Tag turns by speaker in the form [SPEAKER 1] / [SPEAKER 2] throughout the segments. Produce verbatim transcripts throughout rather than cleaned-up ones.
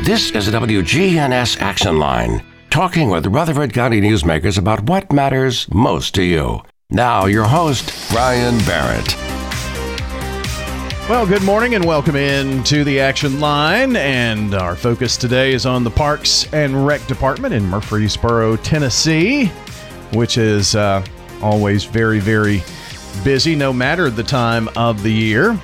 [SPEAKER 1] This is a W G N S Action Line, talking with Rutherford County newsmakers about what matters most to you. Now, your host, Brian Barrett.
[SPEAKER 2] Well, good morning and welcome in to the Action Line. And our focus today is on the Parks and Rec Department in Murfreesboro, Tennessee, which is uh, always very, very busy, no matter the time of the year.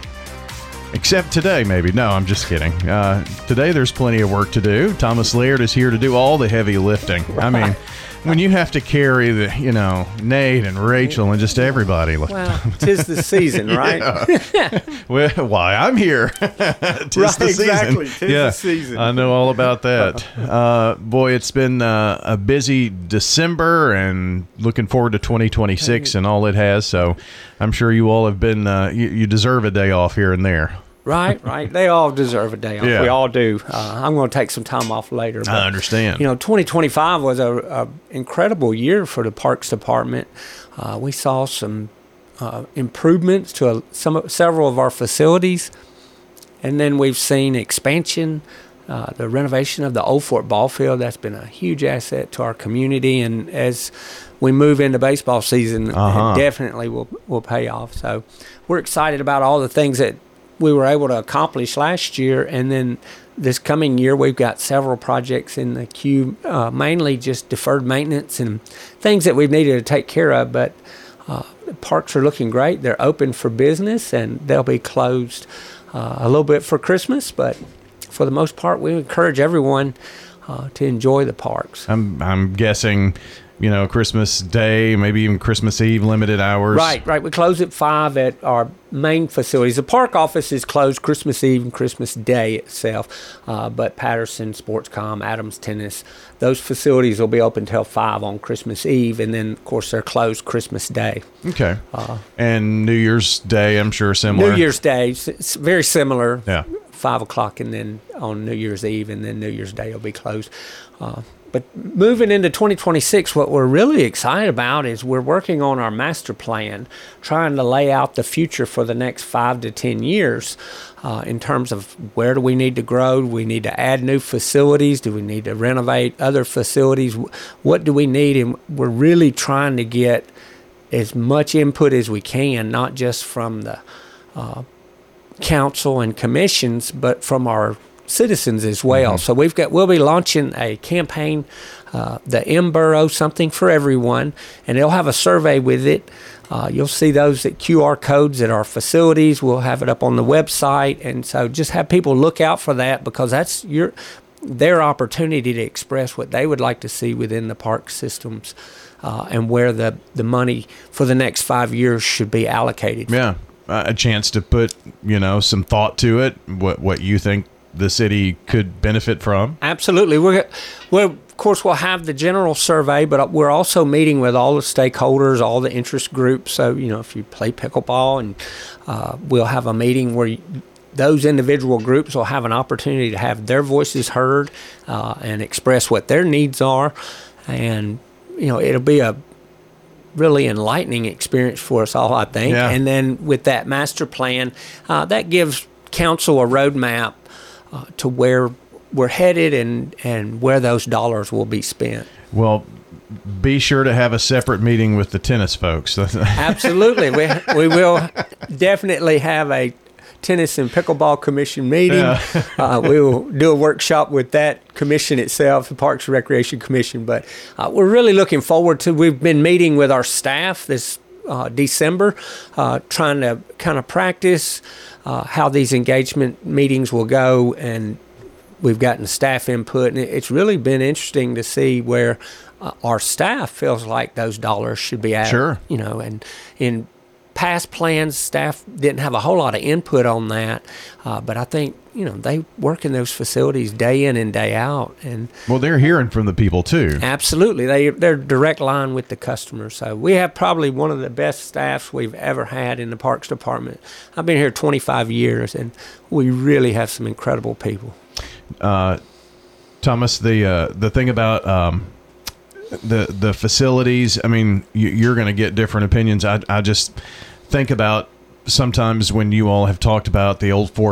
[SPEAKER 2] Except today, maybe. No, I'm just kidding. Uh, today, there's plenty of work to do. Thomas Laird is here to do all the heavy lifting. Right. I mean, when you have to carry the, you know, Nate and Rachel and just everybody.
[SPEAKER 3] Well, 'tis the season, right?
[SPEAKER 2] Yeah. Well, why I'm here. 'Tis
[SPEAKER 3] right,
[SPEAKER 2] the season.
[SPEAKER 3] Exactly. 'Tis
[SPEAKER 2] yeah,
[SPEAKER 3] the season.
[SPEAKER 2] I know all about that. Uh, boy, it's been uh, a busy December, and looking forward to twenty twenty-six and all it has. So I'm sure you all have been, uh, you, you deserve a day off here and there.
[SPEAKER 3] Right, right. They all deserve a day off.
[SPEAKER 2] Yeah.
[SPEAKER 3] We all do. Uh, I'm going to take some time off later. But,
[SPEAKER 2] I understand.
[SPEAKER 3] You know, twenty twenty-five was a, a incredible year for the Parks Department. Uh, we saw some uh, improvements to a, some several of our facilities, and then we've seen expansion, uh, the renovation of the Old Fort Ball Field. That's been a huge asset to our community, and as we move into baseball season,
[SPEAKER 2] uh-huh.
[SPEAKER 3] it definitely will will pay off. So we're excited about all the things that we were able to accomplish last year, and then this coming year we've got several projects in the queue, uh, mainly just deferred maintenance and things that we've needed to take care of, but uh, the parks are looking great. They're open for business, and they'll be closed uh, a little bit for Christmas, but for the most part we encourage everyone uh, to enjoy the parks.
[SPEAKER 2] I'm I'm guessing, you know, Christmas Day, maybe even Christmas Eve, limited hours.
[SPEAKER 3] Right, right. We close at five at our main facilities. The park office is closed Christmas Eve and Christmas Day itself, uh, but Patterson, Sportscom, Adams Tennis, those facilities will be open till five on Christmas Eve, and then, of course, they're closed Christmas Day.
[SPEAKER 2] Okay.
[SPEAKER 3] Uh,
[SPEAKER 2] and New Year's Day, I'm sure, similar.
[SPEAKER 3] New Year's Day, it's very similar.
[SPEAKER 2] Yeah.
[SPEAKER 3] Five o'clock, and then on New Year's Eve, and then New Year's Day will be closed. Uh, But moving into twenty twenty-six, what we're really excited about is we're working on our master plan, trying to lay out the future for the next five to ten years uh, in terms of where do we need to grow? Do we need to add new facilities? Do we need to renovate other facilities? What do we need? And we're really trying to get as much input as we can, not just from the uh, council and commissions, but from our citizens as well. Mm-hmm. So we've got we'll be launching a campaign, uh, the M Borough Something for Everyone, and it'll have a survey with it. Uh, you'll see those at Q R codes at our facilities. We'll have it up on the website, and so just have people look out for that, because that's your their opportunity to express what they would like to see within the park systems uh, and where the the money for the next five years should be allocated.
[SPEAKER 2] Yeah, uh, a chance to put, you know, some thought to it. What what you think the city could benefit from?
[SPEAKER 3] Absolutely. We're, we're, of course, we'll have the general survey, but we're also meeting with all the stakeholders, all the interest groups. So, you know, if you play pickleball, and uh, we'll have a meeting where you, those individual groups will have an opportunity to have their voices heard uh, and express what their needs are. And, you know, it'll be a really enlightening experience for us all, I think.
[SPEAKER 2] Yeah.
[SPEAKER 3] And then with that master plan, uh, that gives council a roadmap Uh, to where we're headed and, and where those dollars will be spent.
[SPEAKER 2] Well, be sure to have a separate meeting with the tennis folks.
[SPEAKER 3] Absolutely. We we will definitely have a tennis and pickleball commission meeting.
[SPEAKER 2] Yeah.
[SPEAKER 3] uh, we will do a workshop with that commission itself, the Parks and Recreation Commission. But uh, we're really looking forward to, we've been meeting with our staff this uh, December, uh, trying to kind of practice Uh, how these engagement meetings will go, and we've gotten staff input, and it's really been interesting to see where uh, our staff feels like those dollars should be added.
[SPEAKER 2] Sure.
[SPEAKER 3] You know, and in past plans, staff didn't have a whole lot of input on that, uh, but I think, you know, they work in those facilities day in and day out. And
[SPEAKER 2] well, they're hearing from the people too.
[SPEAKER 3] Absolutely. They, they're direct line with the customers. So we have probably one of the best staffs we've ever had in the Parks Department. I've been here twenty-five years, and we really have some incredible people.
[SPEAKER 2] Uh, Thomas, the uh, the thing about um, the the facilities, I mean, you, you're going to get different opinions. I, I just think about sometimes when you all have talked about the Old Fort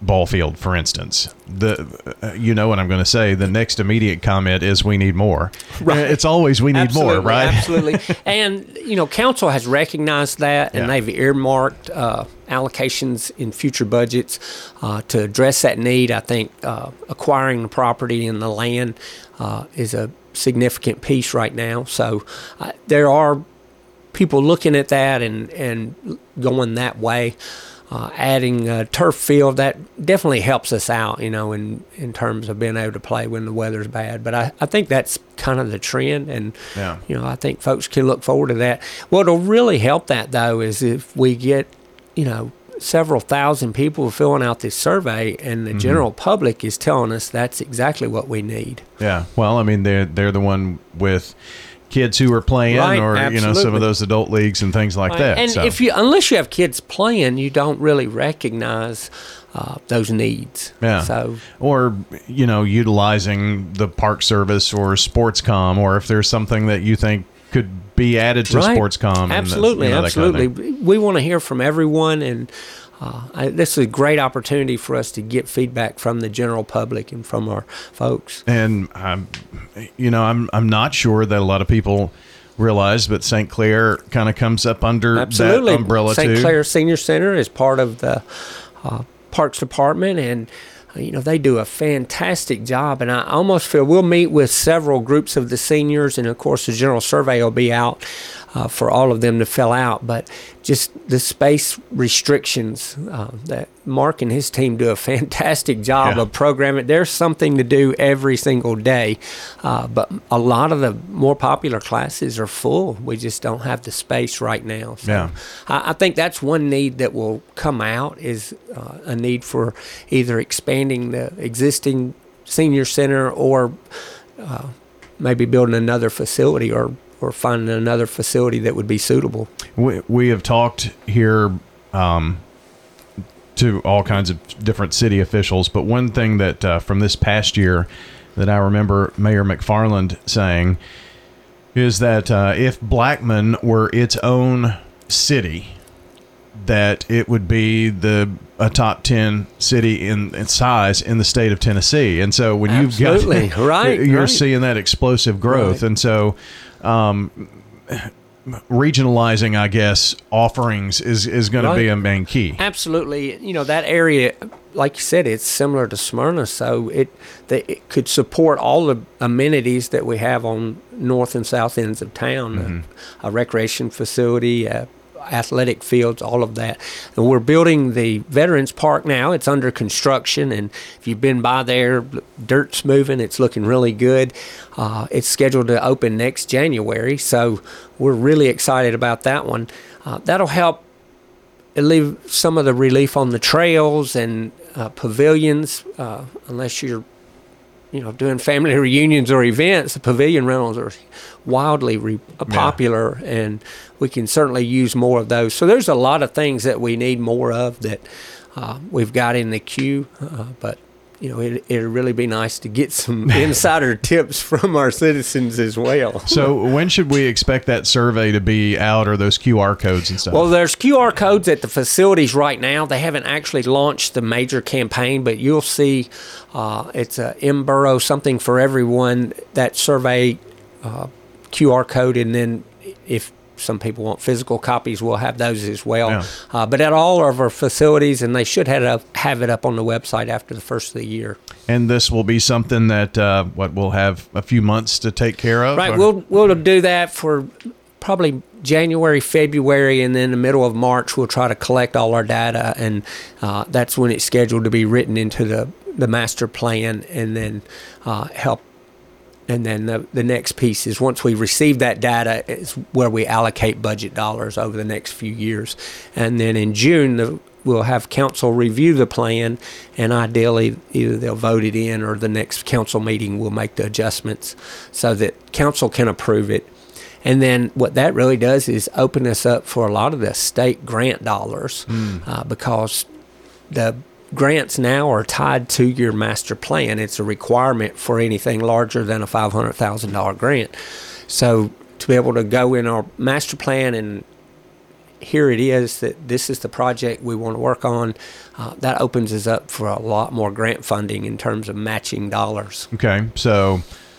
[SPEAKER 2] ball field, for instance, the uh, you know what I'm going to say. The next immediate comment is we need more. Right. It's always we need
[SPEAKER 3] absolutely,
[SPEAKER 2] more, right?
[SPEAKER 3] Absolutely. And, you know, council has recognized that, and
[SPEAKER 2] Yeah.
[SPEAKER 3] they've earmarked uh, allocations in future budgets uh, to address that need. I think uh, acquiring the property and the land uh, is a significant piece right now. So uh, there are people looking at that and, and going that way. Uh, adding a turf field, that definitely helps us out, you know, in, in terms of being able to play when the weather's bad. But I, I think that's kind of the trend, and,
[SPEAKER 2] Yeah.
[SPEAKER 3] you know, I think folks can look forward to that. What'll really help that, though, is if we get, you know, several thousand people filling out this survey, and the
[SPEAKER 2] Mm-hmm.
[SPEAKER 3] general public is telling us that's exactly what we need.
[SPEAKER 2] Yeah. Well, I mean, they're they're the one with kids who are playing,
[SPEAKER 3] Right,
[SPEAKER 2] or you know, some
[SPEAKER 3] absolutely.
[SPEAKER 2] of those adult leagues and things like
[SPEAKER 3] Right.
[SPEAKER 2] that.
[SPEAKER 3] And
[SPEAKER 2] so.
[SPEAKER 3] if you, unless you have kids playing, you don't really recognize uh, those needs.
[SPEAKER 2] Yeah.
[SPEAKER 3] So
[SPEAKER 2] or, you know, utilizing the park service or Sportscom, or if there's something that you think could be added to
[SPEAKER 3] Right.
[SPEAKER 2] Sportscom.
[SPEAKER 3] Absolutely,
[SPEAKER 2] and, you know, that kind of
[SPEAKER 3] absolutely.
[SPEAKER 2] thing.
[SPEAKER 3] We want to hear from everyone, and uh, I, this is a great opportunity for us to get feedback from the general public and from our folks.
[SPEAKER 2] And I'm, you know, I'm I'm not sure that a lot of people realize, but Saint Clair kind of comes up under
[SPEAKER 3] Absolutely,
[SPEAKER 2] that umbrella
[SPEAKER 3] Saint
[SPEAKER 2] too.
[SPEAKER 3] Clair Senior Center is part of the uh, Parks Department, and uh, you know they do a fantastic job. And I almost feel we'll meet with several groups of the seniors, and of course the general survey will be out uh, for all of them to fill out. But just the space restrictions uh, that Mark and his team do a fantastic job
[SPEAKER 2] Yeah.
[SPEAKER 3] of programming. There's something to do every single day, uh, but a lot of the more popular classes are full. We just don't have the space right now. So
[SPEAKER 2] Yeah.
[SPEAKER 3] I, I think that's one need that will come out is uh, a need for either expanding the existing senior center or uh, maybe building another facility or or finding another facility that would be suitable.
[SPEAKER 2] We, we have talked here um, to all kinds of different city officials, but one thing that uh, from this past year that I remember Mayor McFarland saying is that uh, if Blackman were its own city, that it would be the a top ten city in, in size in the state of Tennessee. And so when
[SPEAKER 3] Absolutely.
[SPEAKER 2] you've got
[SPEAKER 3] Right,
[SPEAKER 2] you're
[SPEAKER 3] right.
[SPEAKER 2] seeing that explosive growth.
[SPEAKER 3] Right.
[SPEAKER 2] And so um, regionalizing, I guess, offerings is, is going to be
[SPEAKER 3] Right.
[SPEAKER 2] a main key.
[SPEAKER 3] Absolutely. You know, that area, like you said, it's similar to Smyrna, so it, the, it could support all the amenities that we have on north and south ends of town,
[SPEAKER 2] Mm-hmm.
[SPEAKER 3] a, a recreation facility, uh, athletic fields, all of that. And we're building the Veterans Park now. It's under construction, and if you've been by there, dirt's moving. It's looking really good. Uh, it's scheduled to open next January, so we're really excited about that one. Uh, that'll help leave some of the relief on the trails and uh, pavilions, uh, unless you're you know, doing family reunions or events. The pavilion rentals are wildly re- popular, and we can certainly use more of those. So there's a lot of things that we need more of that uh, we've got in the queue, uh, but you know, it, it'd really be nice to get some insider tips from our citizens as well.
[SPEAKER 2] So when should we expect that survey to be out, or those Q R codes and stuff?
[SPEAKER 3] Well, there's Q R codes at the facilities right now. They haven't actually launched the major campaign, but you'll see uh, it's a M-Borough something for everyone, that survey uh, Q R code, and then if some people want physical copies, we'll have those as well.
[SPEAKER 2] Yeah.
[SPEAKER 3] Uh, but at all of our facilities, and they should have it, up, have it up on the website after the first of the year.
[SPEAKER 2] And this will be something that, uh, what, we'll have a few months to take care of?
[SPEAKER 3] Right,
[SPEAKER 2] or-
[SPEAKER 3] we'll we'll do that for probably January, February, and then the middle of March we'll try to collect all our data, and uh, that's when it's scheduled to be written into the, the master plan, and then uh, help. And then the, the next piece is once we receive that data is where we allocate budget dollars over the next few years. And then in June, the, we'll have council review the plan, and ideally either they'll vote it in or the next council meeting will make the adjustments so that council can approve it. And then what that really does is open us up for a lot of the state grant dollars
[SPEAKER 2] Mm.
[SPEAKER 3] uh, because the grants now are tied to your master plan. It's a requirement for anything larger than a five hundred thousand dollars grant. So to be able to go in our master plan and here it is, that this is the project we want to work on, uh, that opens us up for a lot more grant funding in terms of matching dollars.
[SPEAKER 2] Okay, so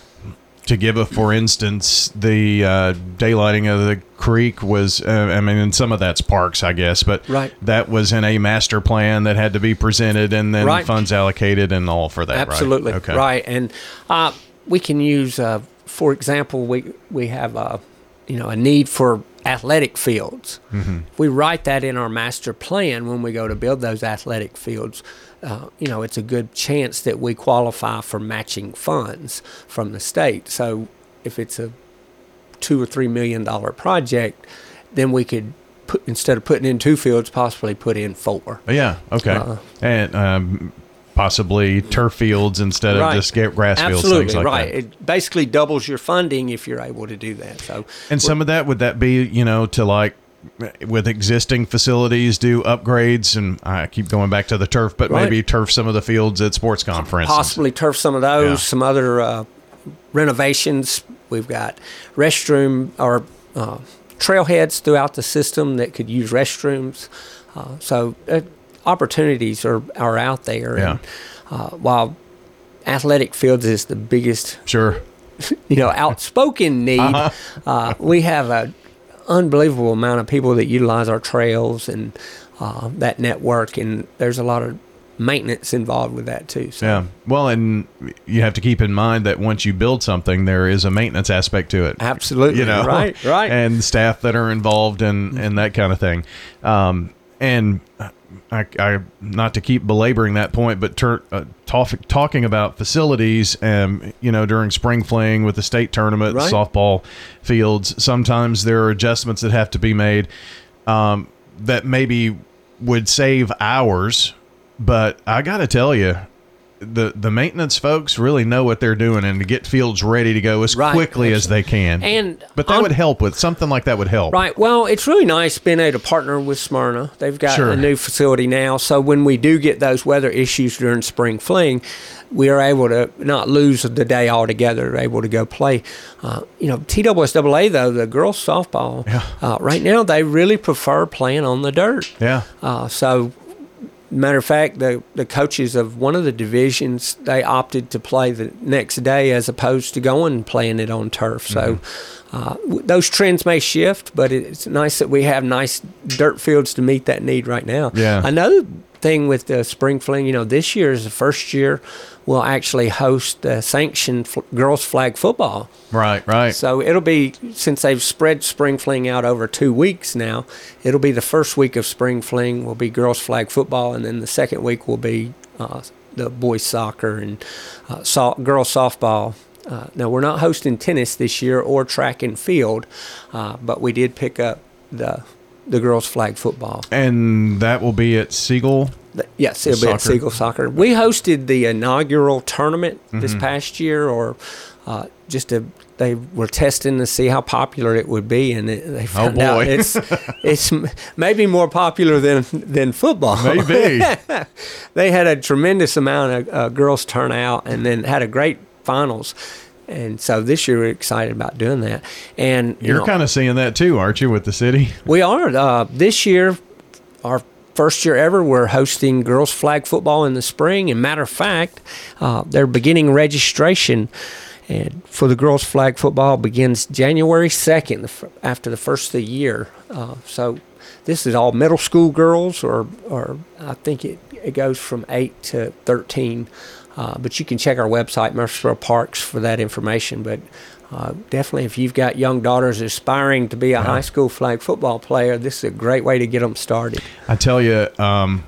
[SPEAKER 2] to give a for instance, the uh, daylighting of the creek was, uh, I mean, and some of that's parks, I guess, but
[SPEAKER 3] right.
[SPEAKER 2] that was in a master plan that had to be presented and then
[SPEAKER 3] right.
[SPEAKER 2] funds allocated and all for that,
[SPEAKER 3] Absolutely.
[SPEAKER 2] right? Okay.
[SPEAKER 3] Right, and uh, we can use, uh, for example, we, we have a, you know, a need for athletic fields.
[SPEAKER 2] Mm-hmm.
[SPEAKER 3] We write that in our master plan when we go to build those athletic fields. Uh, you know, it's a good chance that we qualify for matching funds from the state. So if it's a two or three million dollar project, then we could put, instead of putting in two fields, possibly put in four.
[SPEAKER 2] Yeah. Okay. Uh, and um, possibly turf fields instead
[SPEAKER 3] right.
[SPEAKER 2] of just grass fields.
[SPEAKER 3] Absolutely,
[SPEAKER 2] things like
[SPEAKER 3] right.
[SPEAKER 2] that.
[SPEAKER 3] It basically doubles your funding if you're able to do that. So,
[SPEAKER 2] and some of that, would that be, you know, to like with existing facilities do upgrades, and I keep going back to the turf, but
[SPEAKER 3] right.
[SPEAKER 2] maybe turf some of the fields at SportsCom, for instance.
[SPEAKER 3] Possibly turf some of those,
[SPEAKER 2] yeah.
[SPEAKER 3] some other uh, renovations. We've got restroom or uh, trailheads throughout the system that could use restrooms. Uh, so uh, opportunities are, are out there.
[SPEAKER 2] Yeah.
[SPEAKER 3] And, uh, while athletic fields is the biggest,
[SPEAKER 2] sure,
[SPEAKER 3] you know, outspoken need,
[SPEAKER 2] uh-huh.
[SPEAKER 3] uh, we have a unbelievable amount of people that utilize our trails and uh, that network, and there's a lot of maintenance involved with that too. So.
[SPEAKER 2] Yeah. Well, and you have to keep in mind that once you build something, there is a maintenance aspect to it.
[SPEAKER 3] Absolutely.
[SPEAKER 2] You know,
[SPEAKER 3] right, right.
[SPEAKER 2] And staff that are involved and and that kind of thing. Um, and I, I, not to keep belaboring that point, but ter, uh, talk, talking about facilities, um, you know, during spring fling with the state tournament,
[SPEAKER 3] right.
[SPEAKER 2] softball fields, sometimes there are adjustments that have to be made um, that maybe would save hours. But I got to tell you, the the maintenance folks really know what they're doing, and to get fields ready to go as
[SPEAKER 3] right.
[SPEAKER 2] quickly as they can.
[SPEAKER 3] And
[SPEAKER 2] but that
[SPEAKER 3] on,
[SPEAKER 2] would help with something like that would help.
[SPEAKER 3] Right. Well, it's really nice being able to partner with Smyrna. They've got
[SPEAKER 2] sure.
[SPEAKER 3] a new facility now, so when we do get those weather issues during spring fling, we are able to not lose the day altogether. We're able to go play. Uh, you know, T S S A A though, the girls softball,
[SPEAKER 2] yeah.
[SPEAKER 3] uh, right now they really prefer playing on the dirt.
[SPEAKER 2] Yeah.
[SPEAKER 3] Uh, so. Matter of fact, the, the coaches of one of the divisions, they opted to play the next day as opposed to going and playing it on turf. So
[SPEAKER 2] mm-hmm.
[SPEAKER 3] uh, w- those trends may shift, but it's nice that we have nice dirt fields to meet that need right now.
[SPEAKER 2] Yeah.
[SPEAKER 3] Another thing with the spring fling, you know, this year is the first year we'll actually host uh, sanctioned f- girls flag football.
[SPEAKER 2] Right, right.
[SPEAKER 3] So it'll be, since they've spread spring fling out over two weeks now, it'll be the first week of spring fling will be girls flag football, and then the second week will be uh, the boys soccer and uh, so- girls softball. Uh, now, we're not hosting tennis this year or track and field, uh, but we did pick up the the girls flag football.
[SPEAKER 2] And that will be at Siegel?
[SPEAKER 3] Yes, it'll be at Siegel Soccer. We hosted the inaugural tournament mm-hmm. this past year, or uh, just to, they were testing to see how popular it would be, and it, they found
[SPEAKER 2] oh boy.
[SPEAKER 3] out it's it's maybe more popular than than football.
[SPEAKER 2] Maybe.
[SPEAKER 3] They had a tremendous amount of uh, girls turn out, and then had a great finals. And so this year we're excited about doing that. And you
[SPEAKER 2] you're
[SPEAKER 3] know,
[SPEAKER 2] kind of seeing that too, aren't you, with the city?
[SPEAKER 3] We are. Uh, this year, our first year ever, we're hosting girls flag football in the spring. And matter of fact, uh, they're beginning registration. And for the girls flag football begins January second, after the first of the year. Uh, so this is all middle school girls, or, or I think it, it goes from eight to thirteen. Uh, but you can check our website, Murfreesboro Parks, for that information. But uh, definitely, if you've got young daughters aspiring to be a yeah. high school flag football player, this is a great way to get them started.
[SPEAKER 2] I tell you, um,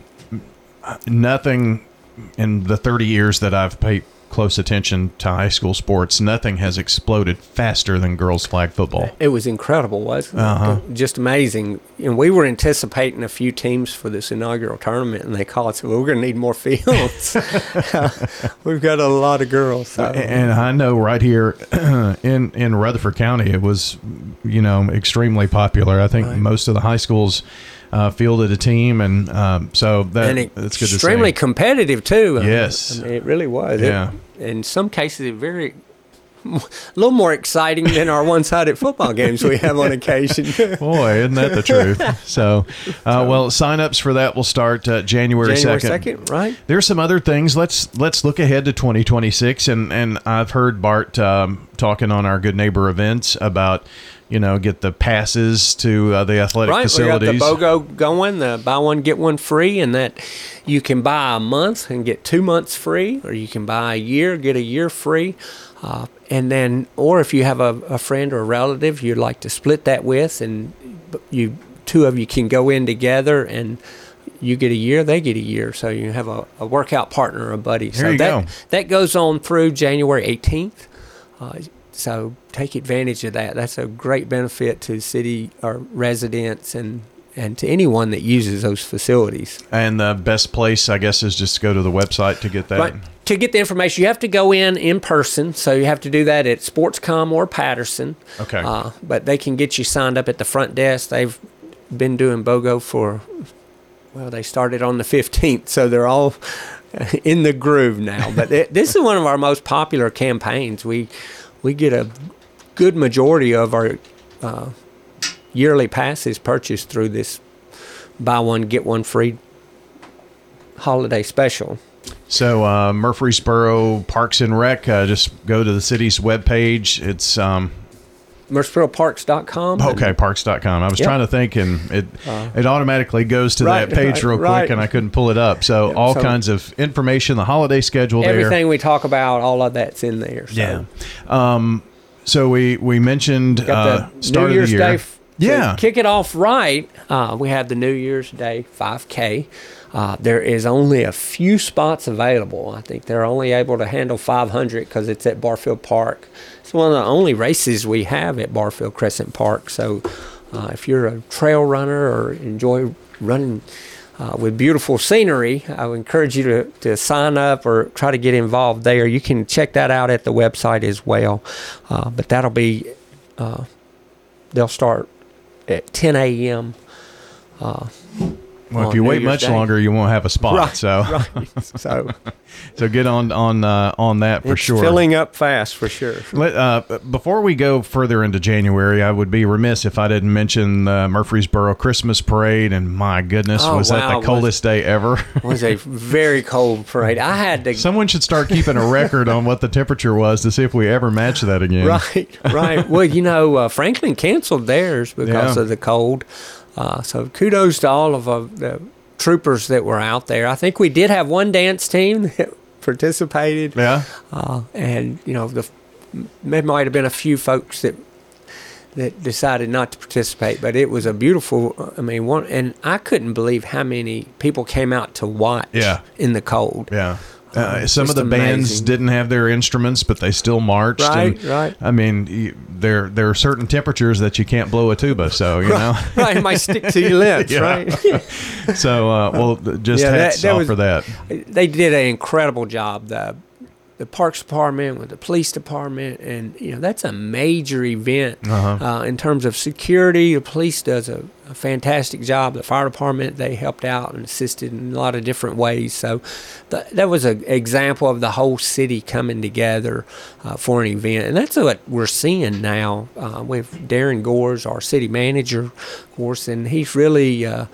[SPEAKER 2] nothing in the thirty years that I've paid close attention to high school sports, nothing has exploded faster than girls flag football.
[SPEAKER 3] It was incredible, wasn't it?
[SPEAKER 2] Uh-huh.
[SPEAKER 3] Just amazing. And we were anticipating a few teams for this inaugural tournament, and they called us, well, we're going to need more fields. We've got a lot of girls. So.
[SPEAKER 2] And I know right here in, in Rutherford County, it was, you know, extremely popular. I think right. most of the high schools Uh, fielded a team, and um, so that,
[SPEAKER 3] and it,
[SPEAKER 2] that's good to see.
[SPEAKER 3] Extremely competitive, too.
[SPEAKER 2] Yes.
[SPEAKER 3] I mean, it really was.
[SPEAKER 2] Yeah.
[SPEAKER 3] It, in some cases, it very a little more exciting than our one-sided football games we have on occasion.
[SPEAKER 2] Boy, isn't that the truth? So, uh, well, sign-ups for that will start uh, January second.
[SPEAKER 3] January second, right?
[SPEAKER 2] There's some other things. Let's let's look ahead to twenty twenty-six, and and I've heard Bart um, talking on our Good Neighbor events about, you know, get the passes to uh, the athletic
[SPEAKER 3] right,
[SPEAKER 2] facilities.
[SPEAKER 3] Right, we got the BOGO going, the buy one, get one free, and that you can buy a month and get two months free, or you can buy a year, get a year free. Uh, and then, or if you have a, a friend or a relative you'd like to split that with, and you two of you can go in together, and you get a year, they get a year, so you have a, a workout partner or a buddy.
[SPEAKER 2] There
[SPEAKER 3] so
[SPEAKER 2] you
[SPEAKER 3] that,
[SPEAKER 2] go.
[SPEAKER 3] That goes on through January eighteenth. Uh, so take advantage of that. That's a great benefit to city or residents and, and to anyone that uses those facilities.
[SPEAKER 2] And the best place, I guess, is just to go to the website to get that.
[SPEAKER 3] Right. To get the information, you have to go in in person, so you have to do that at Sportscom or Patterson.
[SPEAKER 2] Okay.
[SPEAKER 3] Uh, but they can get you signed up at the front desk. They've been doing BOGO for, well, they started on the fifteenth, so they're all in the groove now. But it, this is one of our most popular campaigns. We we get a good majority of our uh, yearly passes purchased through this buy one, get one free holiday special.
[SPEAKER 2] So uh, Murfreesboro Parks and Rec, uh, just go to the city's webpage. It's um,
[SPEAKER 3] Murfreesboro Parks dot com.
[SPEAKER 2] okay, parks dot com. I was
[SPEAKER 3] Yep.
[SPEAKER 2] trying to think, and it
[SPEAKER 3] Uh,
[SPEAKER 2] it automatically goes to
[SPEAKER 3] right,
[SPEAKER 2] that page
[SPEAKER 3] right,
[SPEAKER 2] real quick,
[SPEAKER 3] right.
[SPEAKER 2] and I couldn't pull it up. So
[SPEAKER 3] Yep,
[SPEAKER 2] all
[SPEAKER 3] so-
[SPEAKER 2] kinds of information, the holiday schedule there.
[SPEAKER 3] Everything we talk about, all of that's in there. So.
[SPEAKER 2] Yeah. Um, so we we mentioned
[SPEAKER 3] Got
[SPEAKER 2] uh,
[SPEAKER 3] the
[SPEAKER 2] start
[SPEAKER 3] New Year's
[SPEAKER 2] of the year.
[SPEAKER 3] Day. f-
[SPEAKER 2] Yeah.
[SPEAKER 3] To kick it off right, uh, we have the New Year's Day five K. Uh, there is only a few spots available. I think they're only able to handle five hundred because it's at Barfield Park. It's one of the only races we have at Barfield Crescent Park. So uh, if you're a trail runner or enjoy running uh, with beautiful scenery, I would encourage you to, to sign up or try to get involved there. You can check that out at the website as well. Uh, but that'll be, uh, they'll start at ten a.m. Uh,
[SPEAKER 2] Well, if
[SPEAKER 3] on
[SPEAKER 2] you
[SPEAKER 3] New
[SPEAKER 2] wait
[SPEAKER 3] Year's
[SPEAKER 2] much
[SPEAKER 3] Day.
[SPEAKER 2] longer, you won't have a spot.
[SPEAKER 3] Right,
[SPEAKER 2] so
[SPEAKER 3] right. So
[SPEAKER 2] so get on on uh, on that for
[SPEAKER 3] it's
[SPEAKER 2] sure.
[SPEAKER 3] filling up fast for sure.
[SPEAKER 2] Let, uh, before we go further into January, I would be remiss if I didn't mention the Murfreesboro Christmas Parade. And my goodness,
[SPEAKER 3] Oh,
[SPEAKER 2] was
[SPEAKER 3] wow.
[SPEAKER 2] that the coldest day ever?
[SPEAKER 3] It was a very cold parade. I had to.
[SPEAKER 2] Someone should start keeping a record on what the temperature was to see if we ever match that again.
[SPEAKER 3] Right, right. Well, you know, uh, Franklin canceled theirs because
[SPEAKER 2] Yeah.
[SPEAKER 3] of the cold. Uh, so kudos to all of uh, the troopers that were out there. I think we did have one dance team that participated.
[SPEAKER 2] Yeah.
[SPEAKER 3] Uh, and, you know, the there might have been a few folks that that decided not to participate, but it was a beautiful, I mean, one, and I couldn't believe how many people came out to watch
[SPEAKER 2] Yeah.
[SPEAKER 3] in the cold.
[SPEAKER 2] Yeah. Uh,
[SPEAKER 3] Uh,
[SPEAKER 2] some of
[SPEAKER 3] just
[SPEAKER 2] the bands
[SPEAKER 3] amazing.
[SPEAKER 2] didn't have their instruments, but they still marched.
[SPEAKER 3] Right,
[SPEAKER 2] and,
[SPEAKER 3] right.
[SPEAKER 2] I mean, you, there there are certain temperatures that you can't blow a tuba, so you know.
[SPEAKER 3] Right, it might stick to your lips,
[SPEAKER 2] Yeah.
[SPEAKER 3] right?
[SPEAKER 2] So, uh, well, th- just
[SPEAKER 3] Yeah, that-
[SPEAKER 2] hats
[SPEAKER 3] that
[SPEAKER 2] off
[SPEAKER 3] was-
[SPEAKER 2] for that.
[SPEAKER 3] They did an incredible job. The the Parks Department with the police department, and you know that's a major event
[SPEAKER 2] Uh-huh.
[SPEAKER 3] uh, in terms of security. The police does a, a fantastic job. The fire department, they helped out and assisted in a lot of different ways. So th- that was an example of the whole city coming together uh, for an event, and that's what we're seeing now uh, with Darren Gores, our city manager, of course, and he's really uh,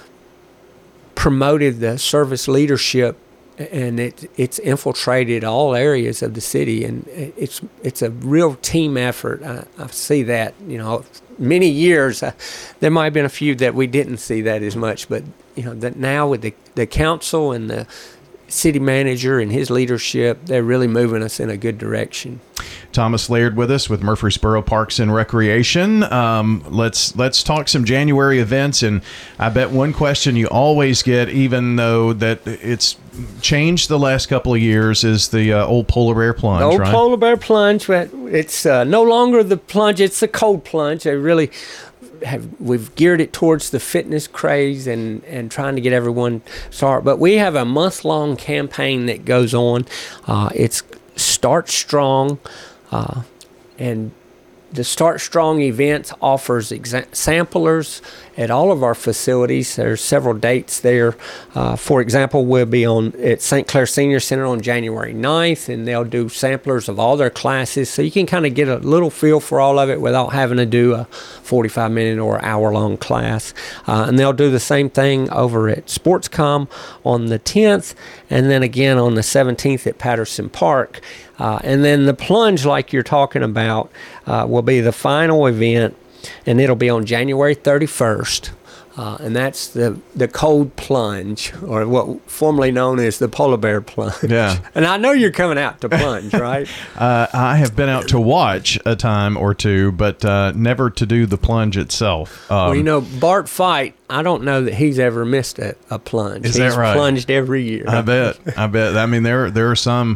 [SPEAKER 3] promoted the service leadership, and it it's infiltrated all areas of the city, and it's it's a real team effort. I, I see that, you know, many years uh, there might have been a few that we didn't see that as much, but you know that now with the the council and the city manager and his leadership, they're really moving us in a good direction.
[SPEAKER 2] Thomas Laird with us with Murfreesboro Parks and Recreation. Um, let's let's talk some January events, and I bet one question you always get, even though that it's changed the last couple of years, is the uh, old polar bear plunge.
[SPEAKER 3] The old
[SPEAKER 2] right?
[SPEAKER 3] polar bear plunge, but it's uh, no longer the plunge; it's the cold plunge. They really have we've geared it towards the fitness craze and and trying to get everyone started. But we have a month long campaign that goes on. Uh, it's Start Strong, uh, and the Start Strong events offers exa- samplers at all of our facilities. There's several dates there. Uh, for example, we'll be on at Saint Clair Senior Center on January ninth, and they'll do samplers of all their classes, so you can kind of get a little feel for all of it without having to do a forty-five minute or hour-long class. Uh, and they'll do the same thing over at SportsCom on the tenth, and then again on the seventeenth at Patterson Park. Uh, and then the plunge, like you're talking about, uh, will be the final event, and it'll be on January thirty-first. Uh, and that's the, the cold plunge, or what formerly known as the polar bear plunge.
[SPEAKER 2] Yeah.
[SPEAKER 3] And I know you're coming out to plunge, right?
[SPEAKER 2] uh, I have been out to watch a time or two, but uh, never to do the plunge itself. Um,
[SPEAKER 3] well, you know, Bart Fight, I don't know that he's ever missed a, a plunge.
[SPEAKER 2] Is
[SPEAKER 3] he's
[SPEAKER 2] that right?
[SPEAKER 3] plunged every year.
[SPEAKER 2] I bet. I bet. I mean, there there are some.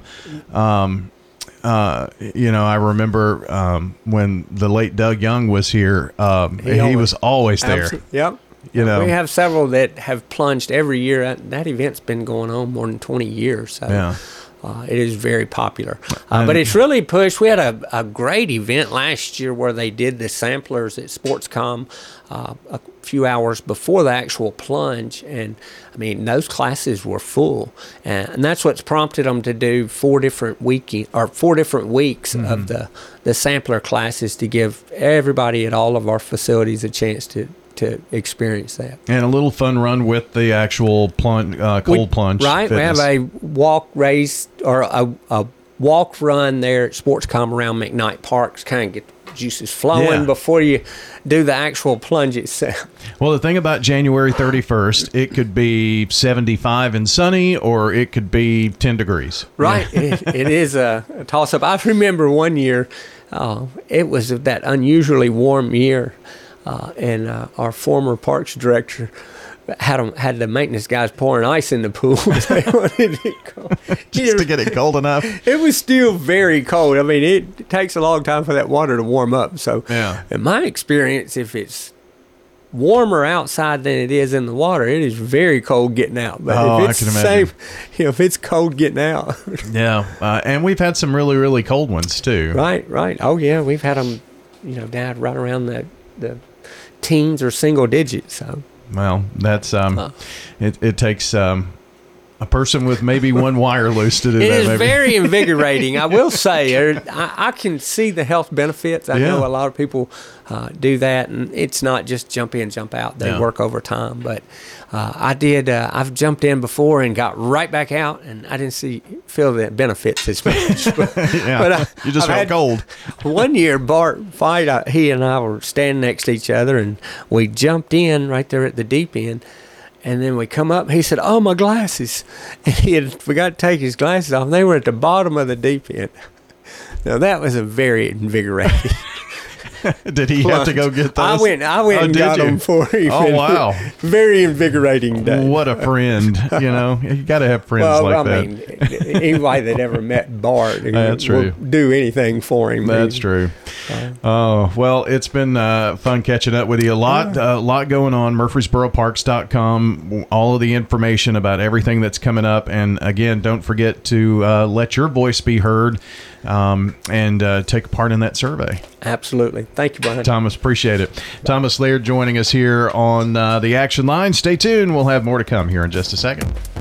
[SPEAKER 2] Um, Uh, you know, I remember um, when the late Doug Young was here. Um, he,
[SPEAKER 3] He
[SPEAKER 2] he
[SPEAKER 3] always-
[SPEAKER 2] was always there.
[SPEAKER 3] Absol- Yep.
[SPEAKER 2] You know,
[SPEAKER 3] We have several that have plunged every year. That, that event's been going on more than twenty years. So
[SPEAKER 2] Yeah.
[SPEAKER 3] uh, it is very popular. Uh,
[SPEAKER 2] And-
[SPEAKER 3] but it's really pushed. We had a, a great event last year where they did the samplers at SportsCom uh, a few hours before the actual plunge. And, I mean, those classes were full. And, and that's what's prompted them to do four different weekend, or four different weeks
[SPEAKER 2] Mm-hmm.
[SPEAKER 3] of the, the sampler classes to give everybody at all of our facilities a chance to to experience that.
[SPEAKER 2] and a little fun run with the actual plunge, uh, cold
[SPEAKER 3] We-
[SPEAKER 2] plunge.
[SPEAKER 3] Right.
[SPEAKER 2] fitness.
[SPEAKER 3] We have a walk race or a, a walk run there at SportsCom around McKnight Park to kind of get the juices flowing
[SPEAKER 2] Yeah.
[SPEAKER 3] before you do the actual plunge itself.
[SPEAKER 2] Well, the thing about January thirty-first, it could be seventy-five and sunny, or it could be ten degrees.
[SPEAKER 3] Right. it, it is a, a toss up. I remember one year, uh, it was that unusually warm year. Uh, and uh, our former parks director had 'em, had the maintenance guys pouring ice in the pool. They wanted it cold.
[SPEAKER 2] Just to get it cold enough.
[SPEAKER 3] It was still very cold. I mean, it takes a long time for that water to warm up. So,
[SPEAKER 2] Yeah.
[SPEAKER 3] in my experience, if it's warmer outside than it is in the water, it is very cold getting out. But
[SPEAKER 2] Oh,
[SPEAKER 3] if
[SPEAKER 2] I
[SPEAKER 3] it's
[SPEAKER 2] can
[SPEAKER 3] the
[SPEAKER 2] imagine.
[SPEAKER 3] same, you know, if it's cold getting out,
[SPEAKER 2] Yeah, uh, and we've had some really, really cold ones too.
[SPEAKER 3] right, right. Oh yeah, we've had them, you know, down right around the the teens or single digits. So.
[SPEAKER 2] Well, that's um,
[SPEAKER 3] Uh.
[SPEAKER 2] it. It takes um, a person with maybe one wire loose to do
[SPEAKER 3] It
[SPEAKER 2] that.
[SPEAKER 3] is
[SPEAKER 2] maybe.
[SPEAKER 3] very invigorating. I will say, er, I, I can see the health benefits. I
[SPEAKER 2] Yeah.
[SPEAKER 3] know a lot of people uh, do that, and it's not just jump in, jump out. They
[SPEAKER 2] Yeah.
[SPEAKER 3] work overtime. But uh, I did. Uh, I've jumped in before and got right back out, and I didn't see feel the benefits as much. But,
[SPEAKER 2] yeah,
[SPEAKER 3] but I,
[SPEAKER 2] you just
[SPEAKER 3] I've
[SPEAKER 2] felt
[SPEAKER 3] had-
[SPEAKER 2] cold.
[SPEAKER 3] One year, Bart Fight, uh, he and I were standing next to each other, and we jumped in right there at the deep end. And then we come up, he said, "Oh, my glasses." And he had forgot to take his glasses off. They were at the bottom of the deep end. Now, that was a very invigorating
[SPEAKER 2] Did he have to go get those?
[SPEAKER 3] I went, I went
[SPEAKER 2] Oh,
[SPEAKER 3] and
[SPEAKER 2] did
[SPEAKER 3] got
[SPEAKER 2] you?
[SPEAKER 3] them for him.
[SPEAKER 2] Oh, wow.
[SPEAKER 3] Very invigorating day.
[SPEAKER 2] What a friend! You know, you got to have friends
[SPEAKER 3] Well,
[SPEAKER 2] like
[SPEAKER 3] I
[SPEAKER 2] that.
[SPEAKER 3] mean, anybody that ever met Bart
[SPEAKER 2] That's
[SPEAKER 3] will
[SPEAKER 2] true.
[SPEAKER 3] do anything for him.
[SPEAKER 2] That's
[SPEAKER 3] He-
[SPEAKER 2] true. Oh, well, it's been uh, fun catching up with you. A lot, a lot going on. Murfreesboro Parks dot com. All of the information about everything that's coming up. And again, don't forget to uh, let your voice be heard um, and uh, take part in that survey.
[SPEAKER 3] Absolutely. Thank you, Brian.
[SPEAKER 2] Thomas, appreciate it. Thomas Laird joining us here on uh, the Action Line. Stay tuned. We'll have more to come here in just a second.